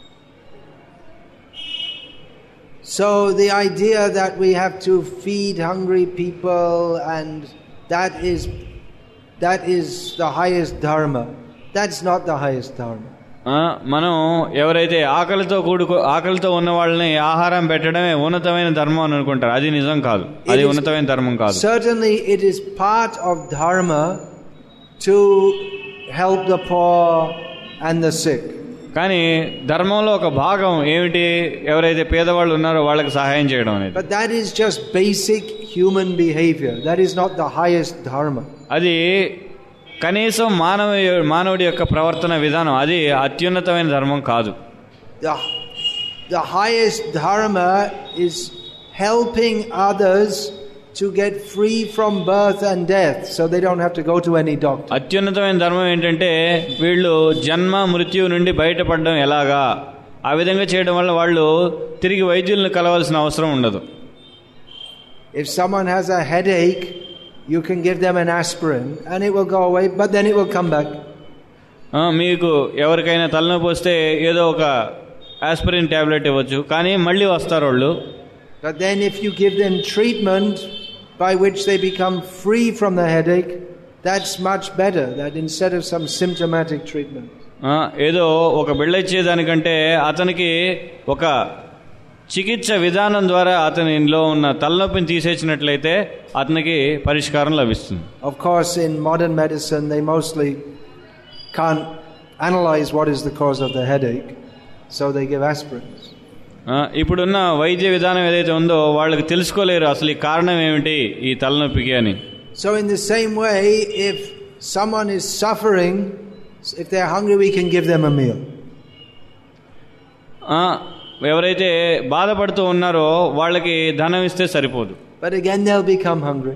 So the idea that we have to feed hungry people and that is that is the highest dharma, that's not the highest dharma. మనం ఎవరైతే ఆకలితో కూడుకో ఆకలితో ఉన్న వాళ్ళని ఆహారం పెట్టడమే ఉన్నతమైన ధర్మం అని అనుకుంటారు. అది నిజం కాదు. అది ఉన్నతమైన ధర్మం కాదు. Certainly it is part of dharma to help the poor and the sick. కానీ ధర్మంలో ఒక భాగం ఏమిటి, ఎవరైతే పేదవాళ్ళు ఉన్నారో వాళ్ళకి సహాయం చేయడం అనేది. But that is just basic human behavior. That is not the highest dharma. అది కనీసం మానవ మానవుడి యొక్క ప్రవర్తన విధానం, అది అత్యున్నతమైన ధర్మం కాదు. The, the highest dharma is helping others to get free from birth and death, so they don't have to go to any doctor. అత్యున్నతమైన ధర్మం ఏంటంటే వీళ్ళు జన్మ మృత్యు నుండి బయటపడడం ఎలాగా, ఆ విధంగా చేయడం వల్ల వాళ్ళు తిరిగి వైద్యులను కలవాల్సిన అవసరం ఉండదు. If someone has a headache, you can give them an aspirin and it will go away, but then it will come back. మీకు ఎవరికైనా తలనొప్పి వస్తే ఏదో ఒక ఆస్పిరిన్ టాబ్లెట్ ఇవ్వచ్చు, కానీ మళ్ళీ వస్తారు వాళ్ళు. But then if you give them treatment by which they become free from the headache, that's much better, that instead of some symptomatic treatment. ఏదో ఒక బిళ్ళ ఇచ్చేదానికంటే అతనికి ఒక చికిత్స విధానం ద్వారా అతనిలో ఉన్న తలనొప్పిని తీసేసినట్లయితే అతనికి పరిష్కారం లభిస్తుంది. Of course, in modern medicine they mostly can't analyze what is the cause of the headache, so they give aspirins. ఇప్పుడున్న వైద్య విధానం ఏదైతే ఉందో వాళ్ళకి తెలుసుకోలేరు అసలు ఈ కారణం ఏమిటి ఈ తలనొప్పికి అని. So in the same way, if someone is suffering, if they are hungry, we can give them a meal. ఎవరైతే బాధపడుతూ ఉన్నారో వాళ్ళకి ధనం ఇస్తే సరిపోదు. But again they'll become hungry.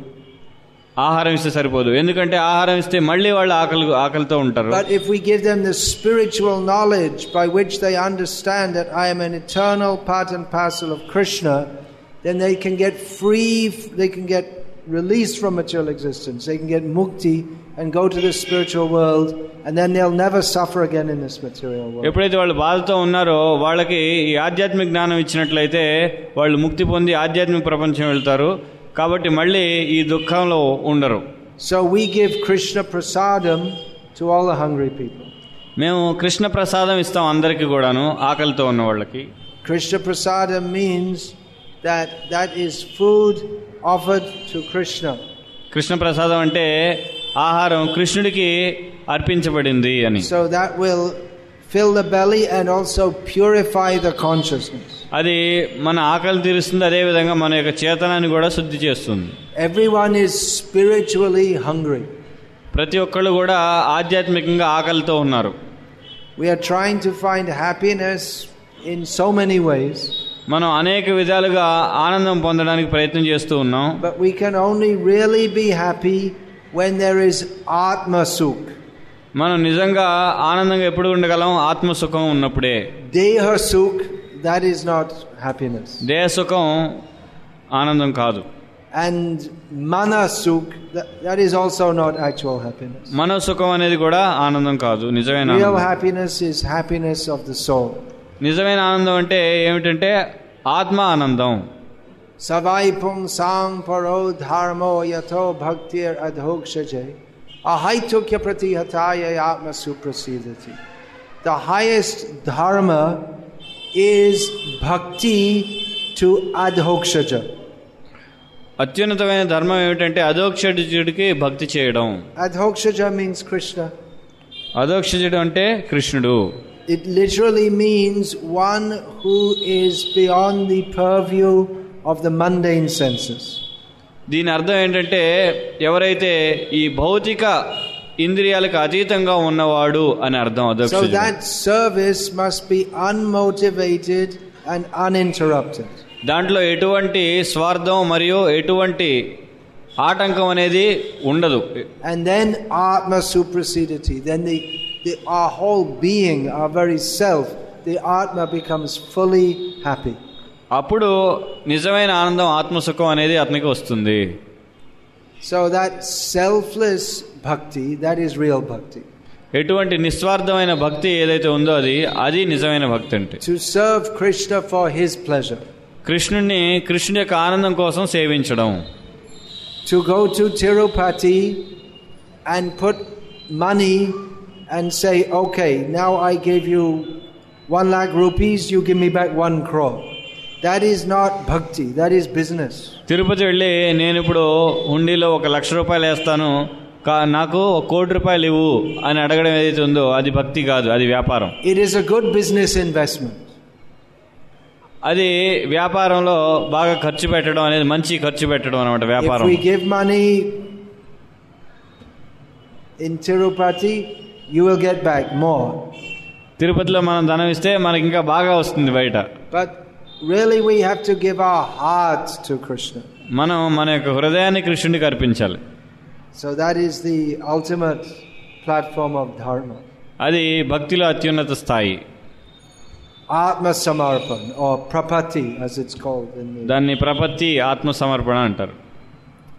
ఆహారం ఇస్తే సరిపోదు, ఎందుకంటే ఆహారం ఇస్తే మళ్ళీ వాళ్ళు ఆకలి ఆకలితో ఉంటారు. But if we give them the spiritual knowledge by which they understand that I am an eternal part and parcel of Krishna, then they can get free, they can get released from material existence, they can get mukti and go to the spiritual world, and then they'll never suffer again in this material world. ఎప్పుడైతే వాళ్ళు బాధతో ఉన్నారో వాళ్ళకి ఈ ఆధ్యాత్మిక జ్ఞానం ఇచ్చినట్లయితే వాళ్ళు ముక్తి పొంది ఆధ్యాత్మిక ప్రపంచం వెళ్తారు, కాబట్టి మళ్ళీ ఈ దుఃఖంలో ఉండరు. So we give Krishna prasadam to all the hungry people. మేము కృష్ణ ప్రసాదం ఇస్తాం అందరికీ కూడాను, ఆకలితో ఉన్న వాళ్ళకి. Krishna prasadam means that that is food offered to Krishna. Krishna ప్రసాదం అంటే ఆహారం కృష్ణుడికి అర్పించబడింది అని. So that will fill the belly and also purify the consciousness. అది మన ఆకలి తీరుస్తుంది, అదే విధంగా మన యొక్క చేతనాన్ని కూడా శుద్ధి చేస్తుంది. Everyone is spiritually hungry. ప్రతి ఒక్కళ్ళు కూడా ఆధ్యాత్మికంగా ఆకలితో ఉన్నారు. We are trying to find happiness in so many ways. మనం అనేక విధాలుగా ఆనందం పొందడానికి ప్రయత్నం చేస్తూ ఉన్నాం. But we can only really be happy when there is atma sukh. మనం నిజంగా ఆనందంగా ఎప్పుడు ఉండగలం? ఆత్మ సుఖం ఉన్నప్పుడే. Deha sukh, that is not happiness. దేహ సుఖం ఆనందం కాదు. And mana sukh, that, that is also not actual happiness. మనో సుఖం అనేది కూడా ఆనందం కాదు, నిజమైన ఆనందం. Real happiness is happiness of the soul. నిజమైన ఆనందం అంటే ఏమిటంటే ఆత్మ ఆనందం. Savai pung sang paro dharmo yato bhaktir adhokshaje ahaitukya pratihataya atma suprasidati. The highest dharma is bhakti to adhokshaja. అత్యున్నతమైన ధర్మం ఏమిటంటే అధోక్షజుడికి భక్తి చేయడం. Adhokshaja means Krishna. అధోక్షజుడు అంటే కృష్ణుడు. It literally means one who is beyond the purview of the mundane senses. దీని అర్థం ఏంటంటే ఎవరైతే ఈ భౌతిక ఇంద్రియాలకు అతీతంగా ఉన్నవాడు అని అర్థం అధోక్షజుడు. So that service must be unmotivated and uninterrupted. దాంట్లో ఎటువంటి స్వార్థం మరియు ఎటువంటి ఆటంకం అనేది ఉండదు. And then atma suprasidati, then the, the our whole being, our very self, the atma becomes fully happy. అప్పుడు నిజమైన ఆనందం ఆత్మసుఖం అనేది అతనికి వస్తుంది. So that selfless bhakti, that is real bhakti. ఎటువంటి నిస్వార్థమైన భక్తి ఏదైతే ఉందో అది అది నిజమైన భక్తి అంటే. To serve Krishna for his pleasure. కృష్ణుని కృష్ణుని యొక్క ఆనందం కోసం సేవించడం. To go to Tirupati and put money and say, okay, now I gave you one lakh rupees, you give me back one crore. That is not bhakti, that is business. Tirupati వెళ్ళి నేను ఇప్పుడు హుండీలో ఒక లక్ష రూపాయలు వేస్తాను, నాకు ఒక కోటి రూపాయలు ఇవ్వు అని అడగడం ఏదైతే ఉందో అది భక్తి కాదు, అది వ్యాపారం. It is a good business investment. అది వ్యాపారంలో బాగా ఖర్చు పెట్టడం అనేది మంచి ఖర్చు పెట్టడం అన్నమాట వ్యాపారం. If we give money in Tirupati, you will get back more. తిరుపతిలో మనం ధనం ఇస్తే మనకి ఇంకా బాగా వస్తుంది బయట. But really we have to give our heart to Krishna. మనం మన యొక్క హృదయాన్ని కృష్ణుడికి అర్పించాలి. So that is the ultimate platform of dharma. అది భక్తిలో అత్యున్నత స్థాయి. Atma Samarpan or Prapati as it's called in the... దాన్ని ప్రపత్తి ఆత్మ సమర్పణ అంటారు.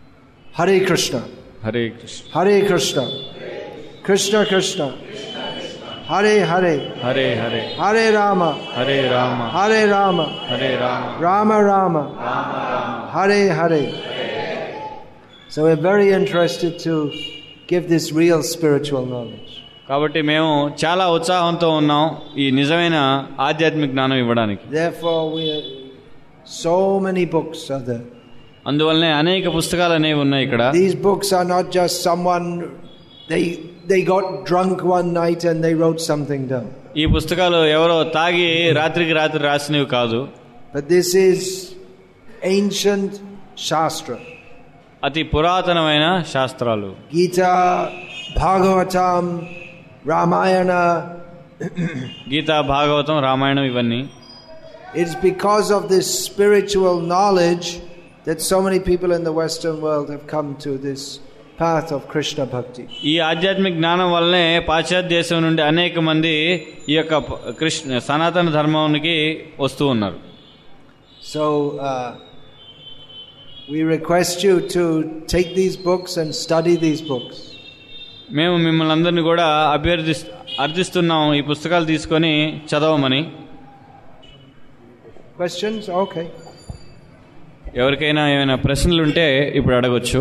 Hare Krishna. Hare Krishna. Hare Krishna. Krishna Krishna. Hare Hare, Hare Hare, Hare Rama, Hare Rama, Hare Rama, Hare Rama, Rama Rama, Rama Rama, Hare Hare. So we're very interested to give this real spiritual knowledge. కాబట్టి మేము చాలా ఉత్సాహంతో ఉన్నాం ఈ నిజమైన ఆధ్యాత్మిక జ్ఞానం ఇవ్వడానికి. Therefore we are, so many books are there. అందువల్లనే అనేక పుస్తకాలు అనేవి ఉన్నాయి ఇక్కడ. These books are not just someone they they got drunk one night and they wrote something down. ఈ పుస్తకాలు ఎవరో తాగి రాత్రికి రాత్రి రాసినవి కాదు. But this is ancient shastra. అతి పురాతనమైన శాస్త్రాలు. Gita, Bhagavatam, Ramayana. గీత, భాగవతం, రామాయణం ఇవన్నీ. It's because of this spiritual knowledge that so many people in the Western world have come to this path of Krishna Bhakti. ఈ ఆధ్యాత్మిక జ్ఞానం వల్లనే పాశ్చాత్య దేశం నుండి అనేక మంది ఈ యొక్క కృష్ణ సనాతన ధర్మానికి వస్తూ ఉన్నారు. So uh, we request you to take these books and study these books. మేము మిమ్మల్ని అందరినీ కూడా అభ్యర్థి అర్థిస్తున్నాం ఈ పుస్తకాలు తీసుకొని చదవమని. Questions? Okay. ఎవరికైనా ఏమైనా ప్రశ్నలు ఉంటే ఇప్పుడు అడగొచ్చు.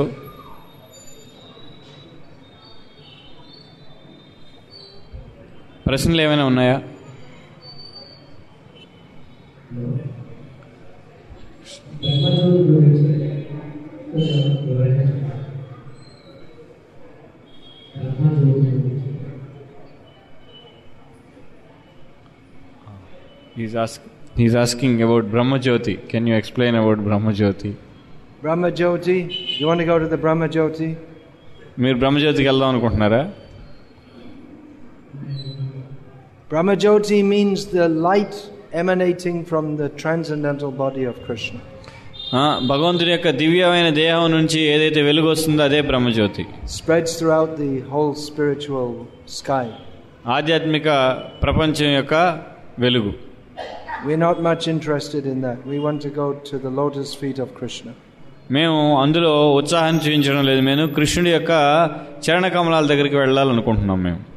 ప్రశ్నలు ఏమైనా ఉన్నాయా? He's asking He's asking about Brahma Jyoti. Can you explain about Brahma Jyoti? Brahma Jyoti? You want to go to the Brahma Jyoti? మీరు బ్రహ్మ జ్యోతికి వెళ్దాం అనుకుంటున్నారా? Brahma Jyoti means the light emanating from the transcendental body of Krishna. భగవంతుడి యొక్క దివ్యమైన దేహం నుంచి ఏదైతే వెలుగు వస్తుందో అదే Brahmajyoti. Spreads throughout the whole spiritual sky. ఆధ్యాత్మిక ప్రపంచం యొక్క వెలుగు. We're not much interested in that. We want to go to the lotus feet of Krishna. మేము అందులో ఉత్సాహం చూపించడం లేదు. మేము కృష్ణుడి యొక్క చరణ కమలాల దగ్గరికి వెళ్ళాలనుకుంటున్నాం మేము.